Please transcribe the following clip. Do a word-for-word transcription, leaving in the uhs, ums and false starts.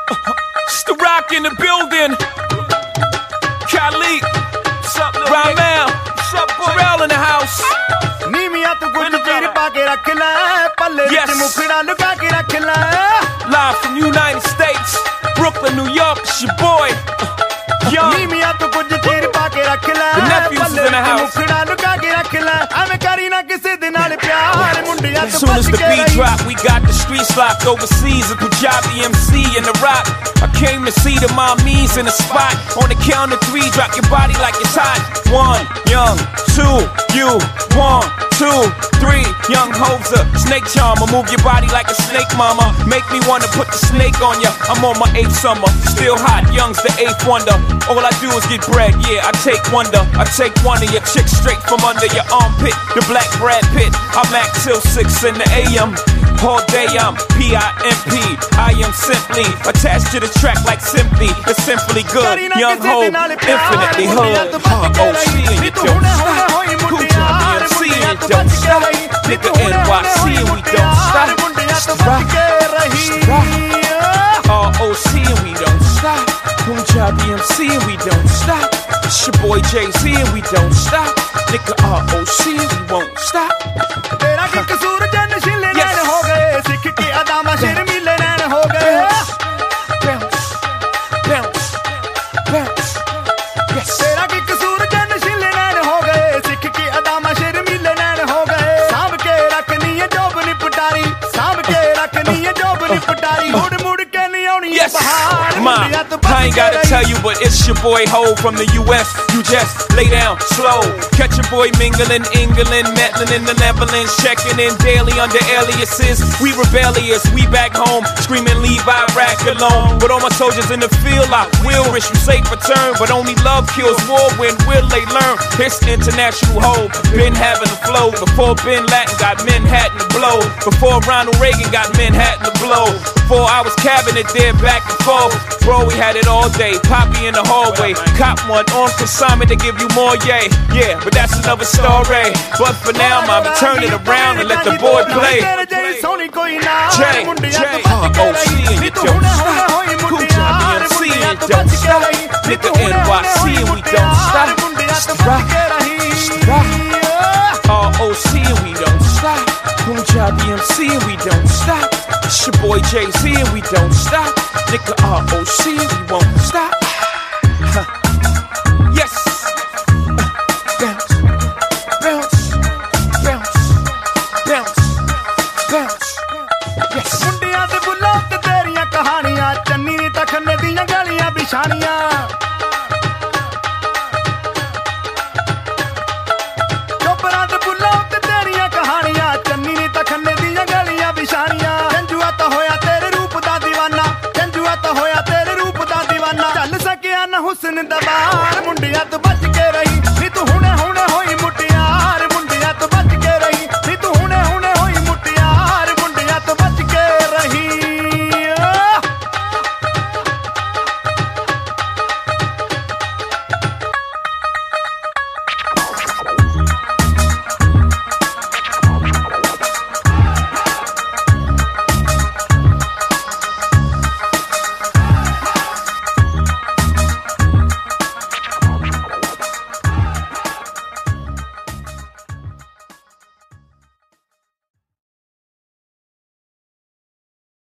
It's the Rock in the building. Khalid, Ramel, Pharrell in the house. Yes. Live from United States, Brooklyn, New York, it's your boy, Young. The nephews is in the house. As soon as the beat drop, we got the streets locked overseas. A Punjabi M C in the rock. I came to see the mommies in the spot. On the count of three, drop your body like it's hot. One, Young, two, you, one, two, three, Young Hoser, snake charmer. Move your body like a snake, mama. Make me wanna put the snake on ya. I'm on my eighth summer, still hot. Young's the eighth wonder. All I do is get bread, yeah. I take wonder. I take one of your chicks straight from under your armpit. The black Brad Pitt. I'm at till six in the A M. All day I'm P I M P. I am simply attached to the track like simply. It's simply good. Young Ho, infinitely hood. Huh, O C and you don't stop. Kuja B M C and you don't stop. Nigga N Y C and we don't stop. It's the rock. It's the rock. R O C and we don't stop. Kuja B M C and we don't stop. It's your boy Jay-Z and we don't stop. Nigga R O C and we won't stop. Yes, Ma, I ain't gotta tell you, but it's your boy Ho from the U S. You just lay down slow. Catch your boy mingling, England, meddling in the Netherlands, checking in daily under aliases. We rebellious, we back home, screaming leave Iraq alone. But all my soldiers in the field, I will wish you safe return. But only love kills war. When will they learn? It's international Ho. Been having the flow before Bin Laden got Manhattan to blow. Before Ronald Reagan got Manhattan to blow. Before I was cabinet there back and forth. Bro, we had it all day. Poppy in the hallway. Cop one on consignment to give you more, yay. Yeah, but that's another story. But for now, I'ma turn it around and let the boy play. J, J, huh, O C and you don't stop. Kuja B M C and you don't stop. Nigga N Y C and we don't stop. It's the rock. It's the rock. R O C and we don't stop. Kuja B M C and we don't stop. It's your boy Jay-Z and we don't stop. Nigga R O C and we won't stop. Huh. Yes. Uh, bounce, bounce, bounce, bounce, bounce. Yes. Mundiyan de bulla te teriyan kahaniyan, channi ni takhne diyan galiyan bishaniyan. Chopran de bulla te teriyan kahaniyan, channi ni takhne diyan galiyan bishaniyan. Janjua ta hoya tere roop da دیਵਾਨਾ, janjua ta hoya tere roop da دیਵਾਨਾ. Chal sakiya na husn da baar, mundiyan to